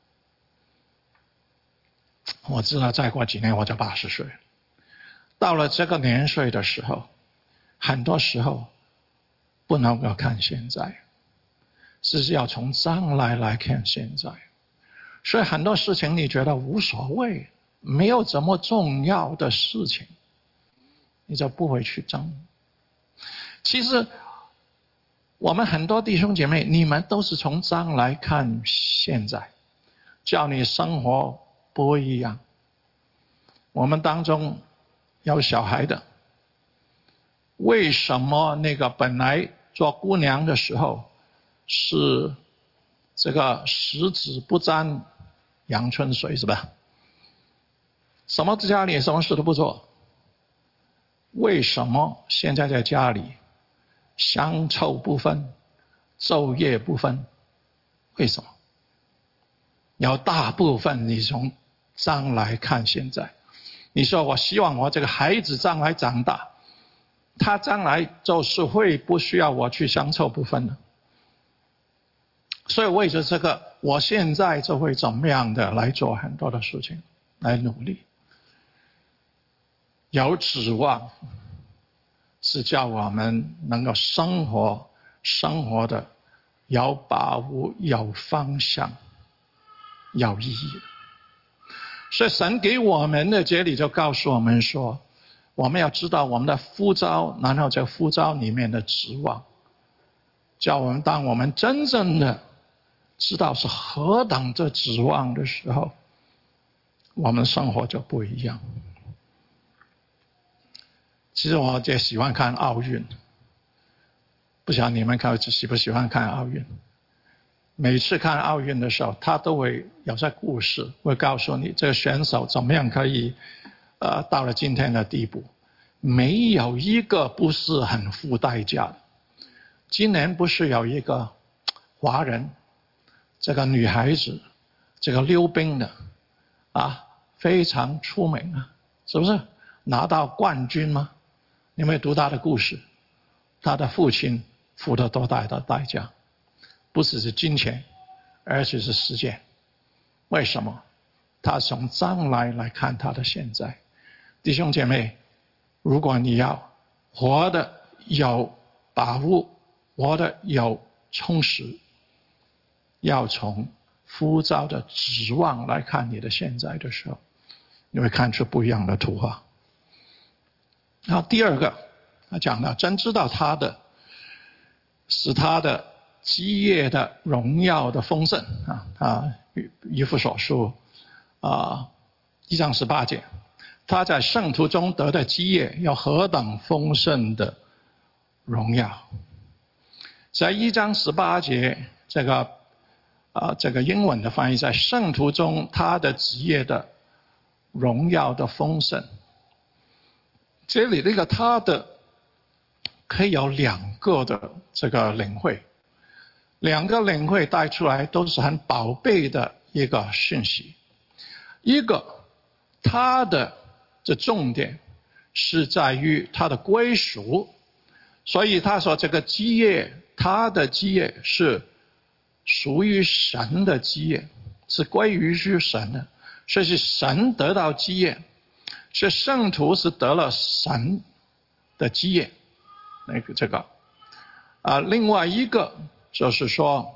我知道再过几年我就80岁，到了这个年岁的时候，很多时候不能够看现在，是要从将来看现在。所以很多事情你觉得无所谓，没有这么重要的事情，你就不会去争。其实我们很多弟兄姐妹，你们都是从将来看现在，叫你生活不一样。我们当中有小孩的，为什么那个本来做姑娘的时候是这个十指不沾阳春水，是吧？什么在家里什么事都不做，为什么现在在家里香臭不分，昼夜不分？为什么？有大部分你从将来看现在，你说我希望我这个孩子将来长大，他将来就是会不需要我去香臭不分的。所以为着这个，我现在就会怎么样的来做很多的事情，来努力。有指望，是叫我们能够生活的有把握、有方向、有意义。所以神给我们的这里就告诉我们说，我们要知道我们的呼召，然后在呼召里面的指望，叫我们当我们真正的知道是何等的指望的时候，我们生活就不一样。其实我也喜欢看奥运，不晓得你们喜不喜欢看奥运？每次看奥运的时候，他都会有些故事，会告诉你这个选手怎么样可以到了今天的地步。没有一个不是很付代价的。今年不是有一个华人，这个女孩子，这个溜冰的非常出名啊，是不是拿到冠军吗？你们读她的故事，她的父亲付了多大的代价？不只是金钱，而且是时间。为什么？他从将来看他的现在。弟兄姐妹，如果你要活得有把握，活得有充实，要从呼召的指望来看你的现在的时候，你会看出不一样的图画。然后第二个，他讲到真知道他的是他的基业的荣耀的丰盛以弗所书1章18节，他在圣徒中得的基业有何等丰盛的荣耀。在1章18节这个英文的翻译，在圣徒中他的基业的荣耀的丰盛。这里那个他的可以有两个的这个领会，两个领会带出来都是很宝贝的一个讯息。一个，他的重点是在于他的归属，所以他说这个基业，他的基业是属于神的基业，是归于神的，所以是神得到基业，所以圣徒是得了神的基业。另外一个就是说，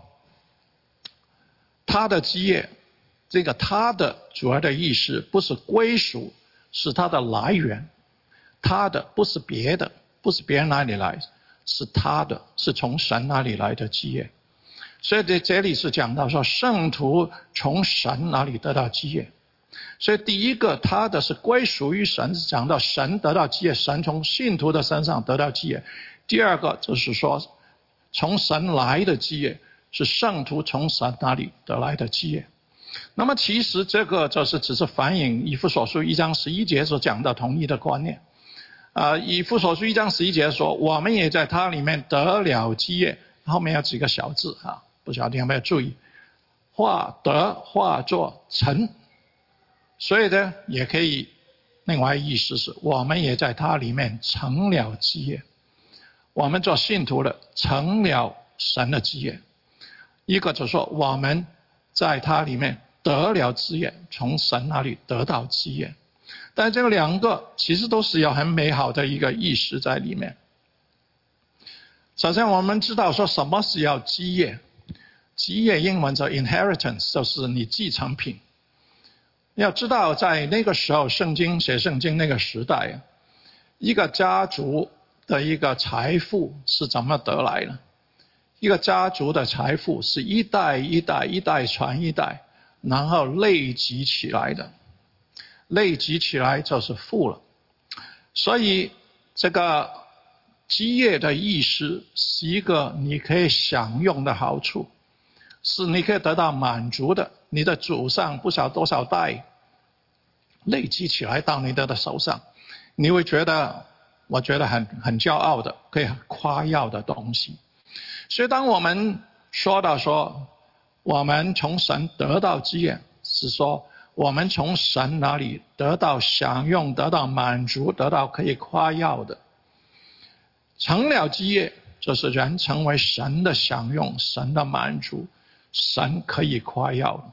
他的基业，这个他的主要的意思不是归属，是他的来源。他的不是别的，不是别人哪里来，是他的，是从神那里来的基业。所以在这里是讲到说，圣徒从神那里得到基业。所以第一个，他的是归属于神，是讲到神得到基业，神从信徒的身上得到基业。第二个就是说，从神来的基业，是圣徒从神那里得来的基业。那么其实这个就是只是反映以弗所书1章11节所讲的同一的观念。以弗所书1章11节说，我们也在他里面得了基业，后面有几个小字不晓得你有没有注意，化作成。所以呢，也可以另外意思是，我们也在他里面成了基业。 我们做信徒的成了神的基业，一个就是说我们在他里面得了基业，从神那里得到基业。但这两个其实都是有很美好的一个意识在里面。首先我们知道说什么是要基业，基业英文叫 inheritance， 就是你继承品。要知道在那个时候写圣经那个时代，一个家族的一个财富是怎么得来的？一个家族的财富是一代一代传一代，然后累积起来的，累积起来就是富了。所以这个基业的意思是一个你可以享用的好处，是你可以得到满足的。你的祖上不晓多少代累积起来到你的手上，你会觉得，我觉得很骄傲的，可以夸耀的东西。所以当我们说到说我们从神得到基业，是说我们从神那里得到享用，得到满足，得到可以夸耀的。成了基业就是人成为神的享用，神的满足，神可以夸耀。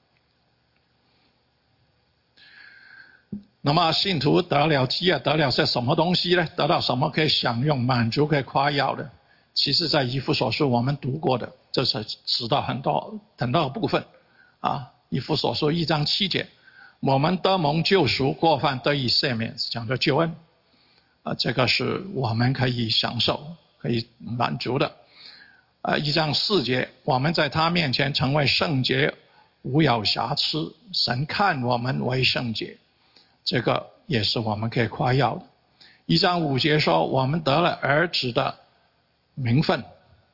那么信徒得了基业，得了些什么东西呢？得到什么可以享用、满足、可以夸耀的？其实在以弗所书我们读过的，这是知道很多部分啊。以弗所书1章7节，我们得蒙救赎，过犯得以赦免，讲的救恩这个是我们可以享受、可以满足的。1章4节，我们在他面前成为圣洁，无有瑕疵，神看我们为圣洁，这个也是我们可以夸耀的。1章5节说，我们得了儿子的名分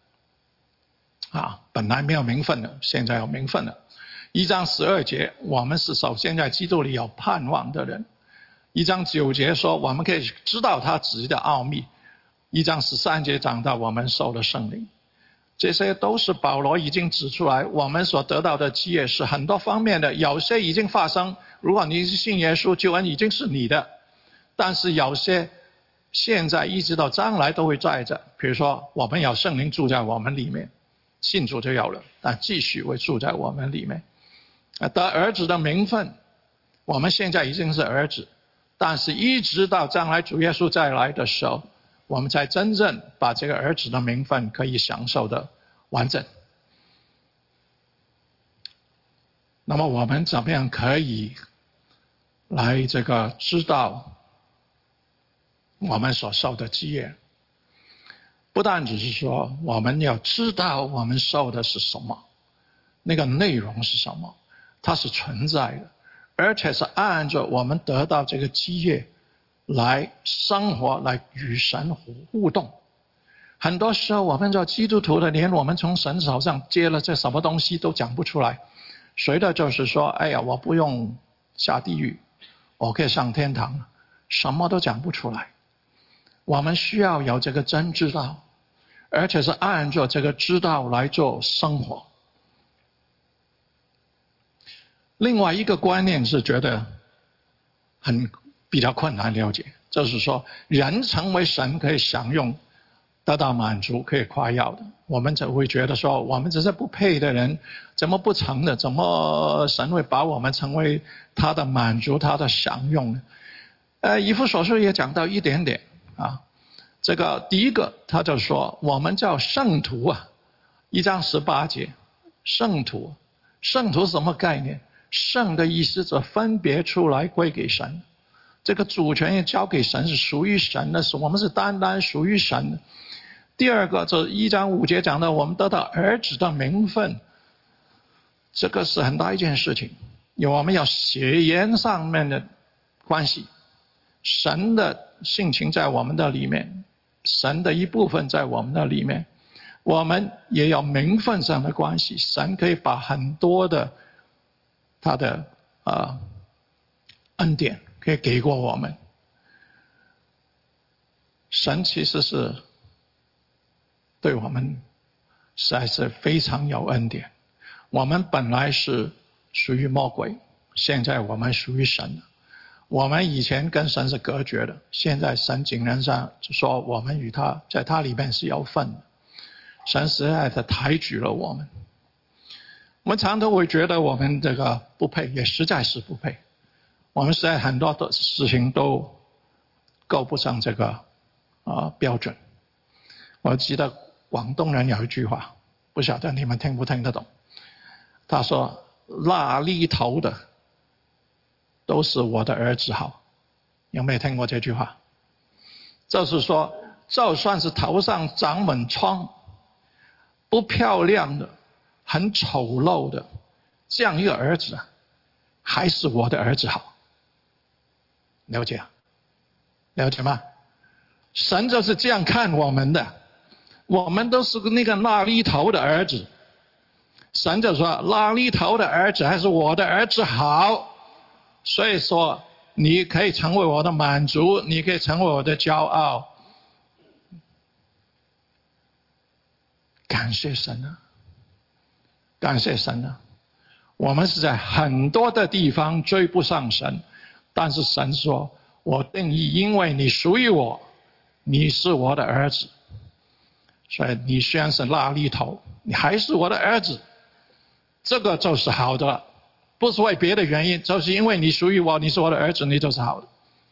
本来没有名分的，现在有名分了。1章12节，我们是首先在基督里有盼望的人。1章9节说，我们可以知道他旨意的奥秘。1章13节讲到我们受了圣灵。这些都是保罗已经指出来，我们所得到的基业是很多方面的，有些已经发生，如果你信耶稣，救恩已经是你的，但是有些现在一直到将来都会在这。比如说我们有圣灵住在我们里面，信主就有了，但继续会住在我们里面。得儿子的名分，我们现在已经是儿子，但是一直到将来主耶稣再来的时候，我们才真正把这个儿子的名分可以享受的完整。那么我们怎么样可以来这个知道我们所受的基业？不但只是说我们要知道我们受的是什么，那个内容是什么，它是存在的，而且是按照我们得到这个基业来生活，来与神互动。很多时候我们做基督徒的，连我们从神手上接了这什么东西都讲不出来，随着就是说，哎呀，我不用下地狱，我可以上天堂，什么都讲不出来。我们需要有这个真知道，而且是按照这个知道来做生活。另外一个观念是觉得比较困难了解，就是说人成为神可以享用、得到满足、可以夸耀的，我们就会觉得说我们只是不配的人，怎么不成的？怎么神会把我们成为他的满足、他的享用呢？以弗所书也讲到一点点这个第一个他就说我们叫圣徒1章18节，圣徒是什么概念？圣的意思是分别出来归给神，这个主权也交给神，是属于神的，我们是单单属于神的。第二个就是1章5节讲到我们得到儿子的名分，这个是很大一件事情，我们要血缘上面的关系，神的性情在我们的里面，神的一部分在我们的里面，我们也有名分上的关系，神可以把很多的他的恩典可以给过我们。神其实是对我们实在是非常有恩典。我们本来是属于魔鬼，现在我们属于神了。 我们以前跟神是隔绝的，现在神竟然上说我们与他在他里面是有份的。神实在的抬举了我们。我们常常会觉得我们这个不配，也实在是不配。我们实在很多的事情都够不上这个标准。我记得广东人有一句话，不晓得你们听不听得懂。他说：“那犁头的都是我的儿子好。”有没有听过这句话？就是说，就算是头上长满疮、不漂亮的、很丑陋的这样一个儿子，还是我的儿子好。了解啊？了解吗？神就是这样看我们的，我们都是那个那犁头的儿子。神就说：“那犁头的儿子还是我的儿子好。”所以说，你可以成为我的满足，你可以成为我的骄傲。感谢神啊！感谢神啊！我们是在很多的地方追不上神，但是神说：“我定义，因为你属于我，你是我的儿子。所以你虽然是那犁头，你还是我的儿子。”这个就是好的了，不是为别的原因，就是因为你属于我，你是我的儿子，你就是好的。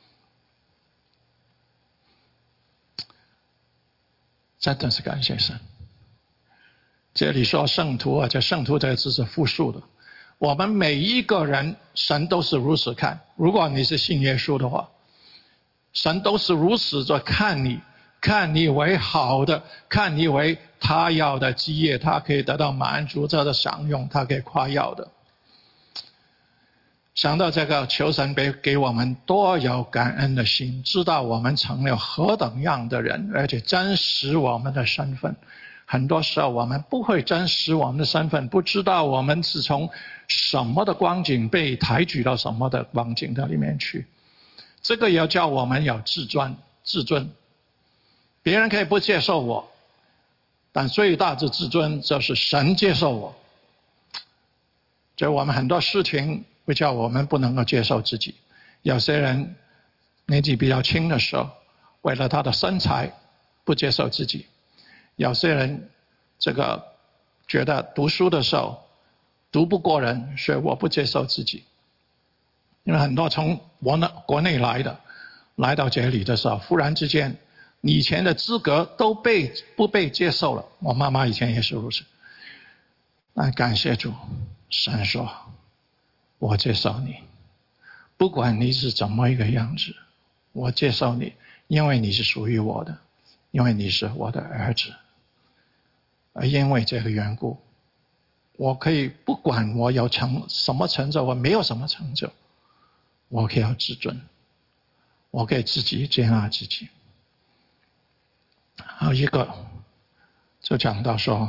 真的是感谢神。这里说圣徒啊，这圣徒这个字是复数的。我们每一个人，神都是如此看。如果你是信耶稣的话，神都是如此的看你，看你为好的，看你为他要的基业，他可以得到满足，他的享用，他可以夸耀的。想到这个，求神给我们多有感恩的心，知道我们成了何等样的人，而且真实我们的身份。很多时候我们不会真实我们的身份，不知道我们是从什么的光景被抬举到什么的光景的里面去。这个要叫我们有自尊。别人可以不接受我，但最大的自尊就是神接受我。就我们很多事情会叫我们不能够接受自己。有些人年纪比较轻的时候，为了他的身材不接受自己。有些人这个觉得读书的时候读不过人，所以我不接受自己。因为很多从国内来的，来到这里的时候，忽然之间你以前的资格都不被接受了。我妈妈以前也是如此。但感谢主，神说我接受你，不管你是怎么一个样子，我接受你，因为你是属于我的，因为你是我的儿子。而因为这个缘故，我可以不管我有什么成就，我没有什么成就，我可以有自尊，我可以自己接纳自己。还有一个就讲到说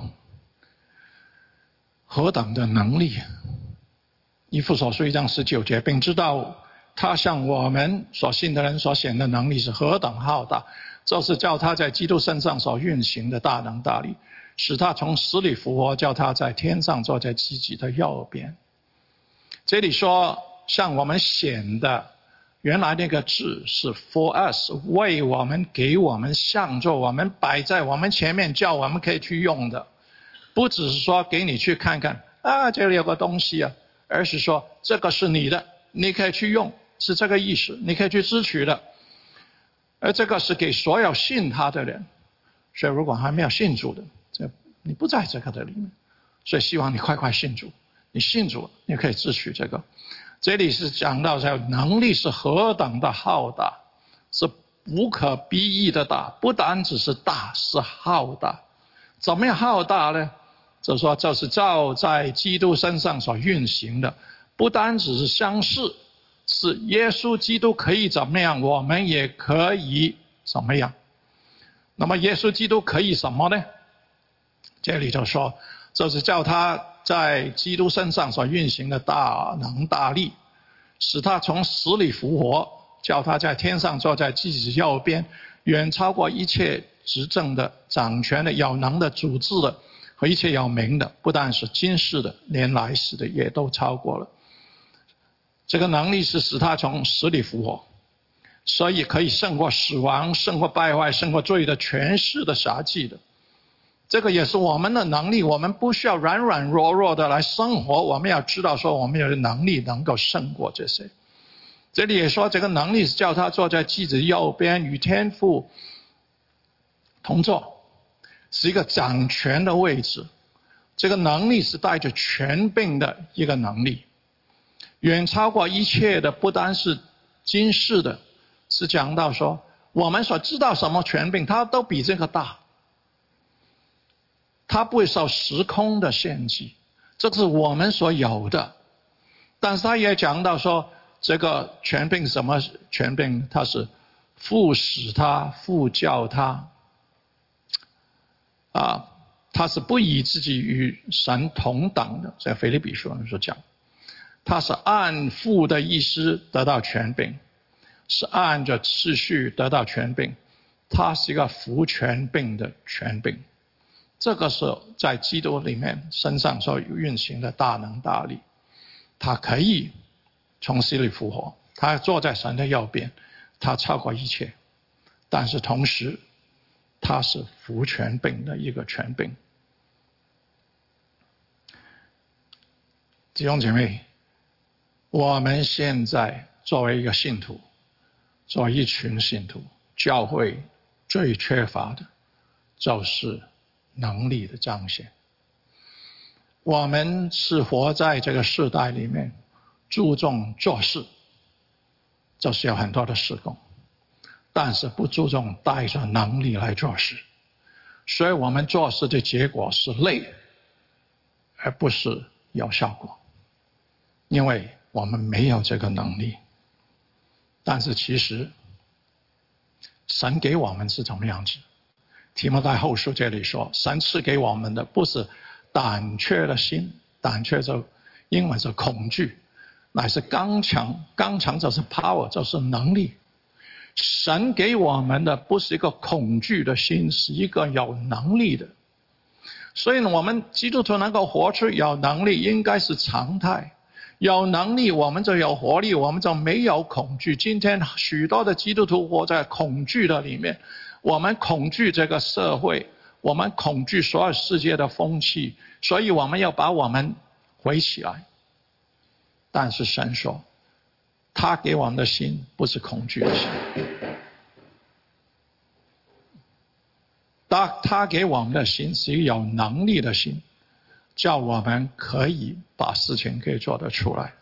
何等的能力，以弗所书1章19节，并知道他向我们所信的人所显的能力是何等浩大，就是叫他在基督身上所运行的大能大力，使他从死里复活，叫他在天上坐在自己的右边。这里说向我们显的，原来那个字是 for us， 为我们，给我们，向着我们，摆在我们前面，叫我们可以去用的。不只是说给你去看看啊，这里有个东西啊，而是说这个是你的，你可以去用，是这个意思，你可以去支取的。而这个是给所有信他的人，所以如果还没有信主的，你不在这个的里面，所以希望你快快信主。你信主，你可以支取这个。这里是讲到这能力是何等的浩大，是无可比拟的大，不单只是大，是浩大。怎么样浩大呢？就是说这是照在基督身上所运行的，不单只是相似，是耶稣基督可以怎么样，我们也可以怎么样。那么耶稣基督可以什么呢？这里就说，这是叫他在基督身上所运行的大能大力，使他从死里复活，叫他在天上坐在自己右边，远超过一切执政的、掌权的、有能的、主治的和一切有名的，不但是今世的，连来世的也都超过了。 这个能力是使他从死里复活，所以可以胜过死亡，胜过败坏，胜过罪的权势的杀气的。这个也是我们的能力，我们不需要软软弱弱的来生活，我们要知道说我们有能力能够胜过这些。这里也说这个能力是叫他坐在妻子右边，与天父同坐，是一个掌权的位置。这个能力是带着权柄的一个能力，远超过一切的，不单是今世的，是讲到说我们所知道什么权柄，它都比这个大，它不会受时空的限制，这是我们所有的。但是他也讲到说，这个权柄什么权柄？它是父使他，父教他，他是不以自己与神同等的，在腓立比书所讲，他是按父的意思得到权柄，是按着次序得到权柄，他是一个服权柄的权柄。这个是在基督里面身上所运行的大能大力，他可以从死里复活，他坐在神的右边，他超过一切，但是同时他是服权柄的一个权柄。弟兄姐妹，我们现在作为一个信徒，作为一群信徒，教会最缺乏的就是能力的彰显。我们是活在这个世代里面，注重做事，就是有很多的事工，但是不注重带着能力来做事，所以我们做事的结果是累，而不是有效果，因为我们没有这个能力。但是其实神给我们是怎么样子？提摩太后书这里说，神赐给我们的不是胆怯的心，胆怯就英文是恐惧，乃是刚强，刚强就是 power， 就是能力。神给我们的不是一个恐惧的心，是一个有能力的。所以我们基督徒能够活出有能力，应该是常态。有能力我们就有活力，我们就没有恐惧。今天许多的基督徒活在恐惧的里面，我们恐惧这个社会，我们恐惧所有世界的风气，所以我们要把我们回起来。但是神说，他给我们的心不是恐惧的心，他给我们的心是有能力的心，叫我们可以把事情给做得出来。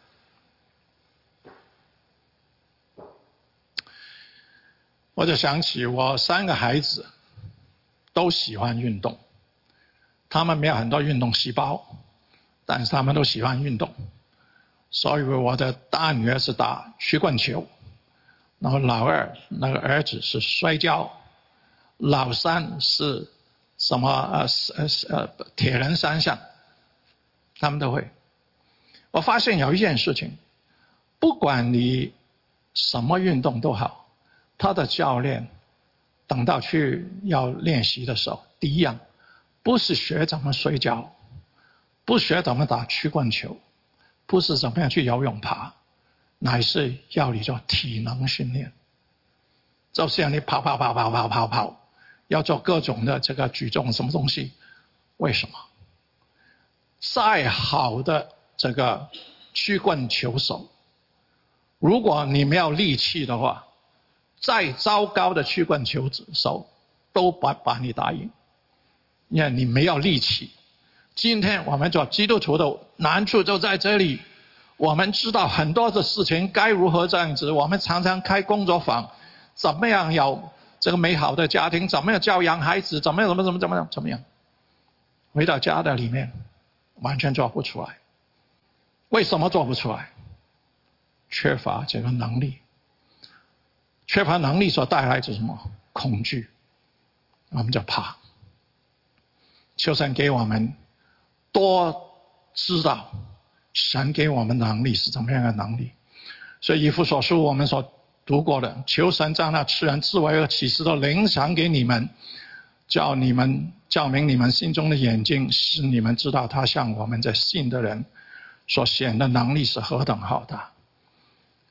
我就想起我3个孩子都喜欢运动，他们没有很多运动细胞，但是他们都喜欢运动。所以我的大女儿是打曲棍球，然后老二那个儿子是摔跤，老三是什么铁人三项，他们都会。我发现有一件事情，不管你什么运动都好，他的教练等到去要练习的时候，第一样不是学怎么摔跤，不学怎么打曲棍球，不是怎么样去游泳爬，乃是要你做体能训练，就是让你跑，要做各种的这个举重什么东西。为什么？再好的这个曲棍球手，如果你没有力气的话，再糟糕的曲棍球手都把你打赢，因为你没有力气。今天我们做基督徒的难处就在这里，我们知道很多的事情该如何这样子，我们常常开工作坊，怎么样有这个美好的家庭，怎么样教养孩子，怎么样，回到家的里面完全做不出来。为什么做不出来？缺乏这个能力。缺乏能力所带来的什么？恐惧，我们就怕。求神给我们多知道神给我们的能力是怎么样的能力。所以以弗所书我们所读过的，求神将那赐人智慧和启示的灵赏给你们，叫明你们心中的眼睛，使你们知道他向我们这信的人所显的能力是何等浩大。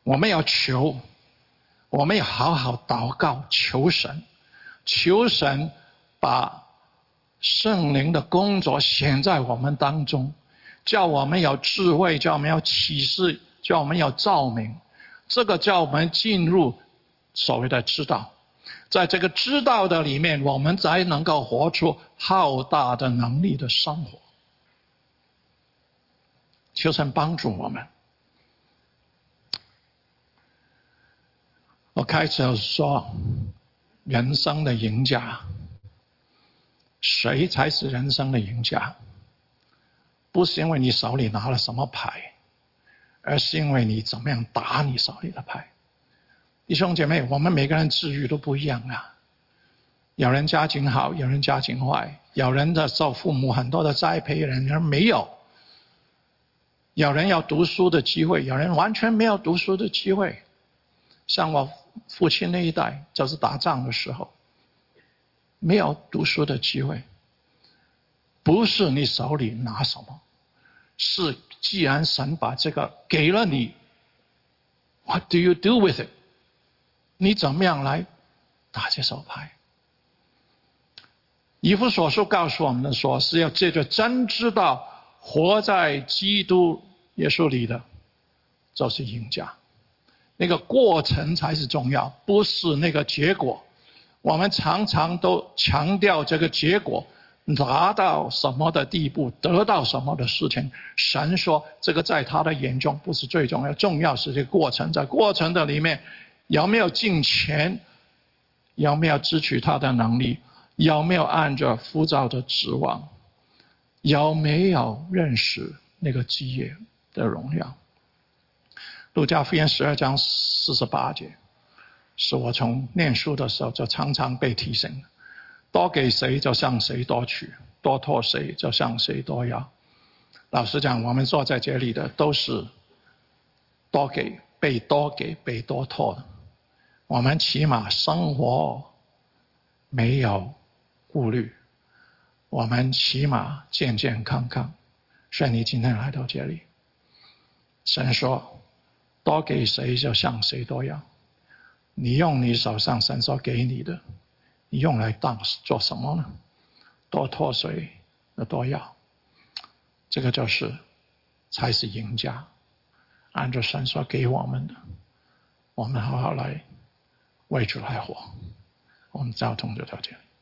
我们要求，我们要好好祷告，求神把圣灵的工作显在我们当中，叫我们有智慧，叫我们有启示，叫我们有照明。这个叫我们进入所谓的知道，在这个知道的里面，我们才能够活出浩大的能力的生活。求神帮助我们。我开始说，人生的赢家，谁才是人生的赢家？不是因为你手里拿了什么牌，而是因为你怎么样打你手里的牌。弟兄姐妹，我们每个人治愈都不一样啊。有人家境好，有人家境坏，有人的受父母很多的栽培，有人没有。有人有读书的机会，有人完全没有读书的机会。像我父亲那一代，就是打仗的时候，没有读书的机会。不是你手里拿什么，是既然神把这个给了你 ，What do you do with it？ 你怎么样来打这手牌？以弗所书告诉我们的说，是要借着真知道活在基督耶稣里的，就是赢家。那个过程才是重要，不是那个结果。我们常常都强调这个结果，达到什么的地步，得到什么的事情。神说，这个在他的眼中不是最重要，重要是这个过程。在过程的里面，有没有敬虔，有没有支取他的能力，有没有按着浮躁的指望，有没有认识那个基业的荣耀。路加福音12章48节，是我从念书的时候就常常被提醒的。多给谁就向谁多取，多托谁就向谁多要。老实讲，我们坐在这里的都是多给、被多给、被多托的。我们起码生活没有顾虑，我们起码健健康康。所以你今天来到这里，神说多给谁就向谁多要。你用你手上神所给你的，你用来做什么呢？多托谁就多要。这个才是赢家。按照神所给我们的，我们好好来为主来活。我们交通就到这里。